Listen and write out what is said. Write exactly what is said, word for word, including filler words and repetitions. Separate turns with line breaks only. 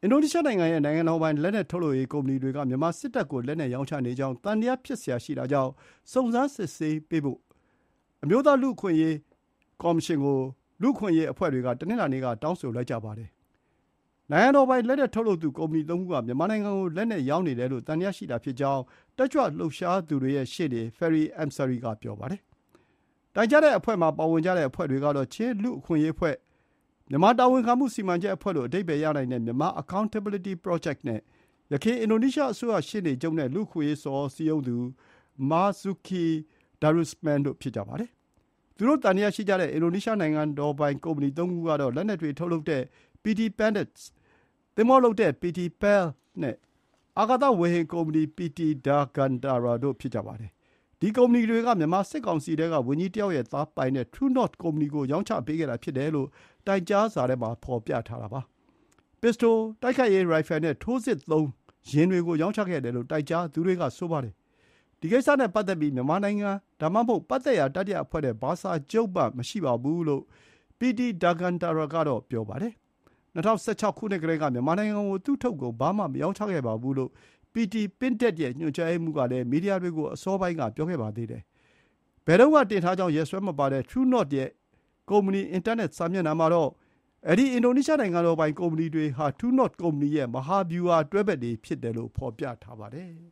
အင်ဒိုနီးရှားနိုင်ငံရဲ့နိုင်ငံတော်ပိုင်လက်နက်ထုတ်လုပ်ရေးကုမ္ပဏီတွေကမြန်မာစစ်တပ်ကိုလက်နက်ရောင်းချနေကြောင်းသံသယဖြစ်စရာရှိတာကြောင့်စုံစမ်းစစ်ဆေးပေးဖို့အမျိုးသားလူ့အခွင့်အရေးကော်မရှင်ကိုလူ့အခွင့်အရေးအဖွဲ့တွေကတနင်္လာနေ့ကတောင်းဆိုလိုက်ကြပါတယ်။နိုင်ငံတော်ပိုင်လက်နက်ထုတ်လုပ်သူကုမ္ပဏီသုံးခုကမြန်မာနိုင်ငံကိုလက်နက်ရောင်းနေတယ်လို့သံသယရှိတာဖြစ်ကြောင်းတက်ကြွလှုပ်ရှားသူတွေရဲ့ရှေ့နေ Ferry Amsari ကပြောပါတယ်။တိုင်ကြားတဲ့အဖွဲ့မှာပါဝင်ကြတဲ့အဖွဲ့တွေကတော့ချင်းလူ့အခွင့်အရေးအဖွဲ့မြန်မာတာဝန်ခံမှုစီမံချက်အဖွဲ့လို့အဓိပ္ပာယ်ရနိုင်တဲ့မြန်မာ Accountability Project နဲ့ယခင်အင်ဒိုနီးရှားအစိုးရရှေ့နေချုပ်နဲ့လူ့အခွင့်အရေးဆော်စည်းရုံးသူ Marzuki Darusman တို့ဖြစ်ကြပါတယ်။သူတို့တန်တရားရှိကြတဲ့အင်ဒိုနီးရှားနိုင်ငံတော်ပိုင်ကုမ္ပဏီသုံးခုကတော့လက်နက်တွေထုတ်လုပ်တဲ့ ပီ တီ Pendants သင်္ဘောလုပ်တဲ့ ပီ တီ Pel နဲ့အာကာသဝေဟင်ကုမ္ပဏီ ပီ တီ Dirgantara တို့ဖြစ်ကြပါတယ်။ဒီကုမ္ပဏီတွေကမြန်မာစစ်ကောင်စီထဲကဝန်ကြီးတယောက်ရဲ့သားပိုင်တဲ့ True North ကုမ္ပဏီကိုရောင်းချပေးခဲ့တာဖြစ်တယ်လို့တိုင်ကြားစာထဲမှာဖော်ပြထားတာပါ။ ပစ္စတို၊တိုက်ခိုက်ရေးရိုင်ဖယ်နဲ့ထိုးစစ်သုံးယာဉ်တွေကိုရောင်းချခဲ့တယ်လို့တိုင်ကြားသူတွေကဆိုပါတယ်။ဒီကိစ္စနဲ့ပတ်သက်ပြီးမြန်မာနိုင်ငံဒါမှမဟုတ်ပတ်သက်ရာတတိယအဖွဲ့နဲ့ဘာစာချုပ်မှမရှိပါဘူးလို့ ပီ တီ Dirgantara ကတော့ပြောပါတယ်။၂၀၁၆ ခုနှစ်ကတည်းကမြန်မာနိုင်ငံကိုသူ့ထုတ်ကုန်ဘာမှမရောင်းချခဲ့ပါဘူးလို့ ပီ တီ Pindad ရဲ့ညွှန်ကြားရေးမှူးကလည်းမီဒီယာတွေကိုအစောပိုင်းကပြောခဲ့ပါသေးတယ်။ဘယ်တော့ကတင်ထားကြောင်းရက်စွဲမပါတဲ့ True North ရဲ့ကုမ္ပဏီအင်တာနက်စာမျက်နှာမှာတော့အဲဒီအင်ဒိုနီးရှားနိုင်ငံတော်ပိုင်ကုမ္ပဏီတွေဟာ True North ကုမ္ပဏီရဲ့မဟာဗျူဟာတွဲဘက်တွေဖြစ်တယ်လို့ဖော်ပြထားပါတယ်။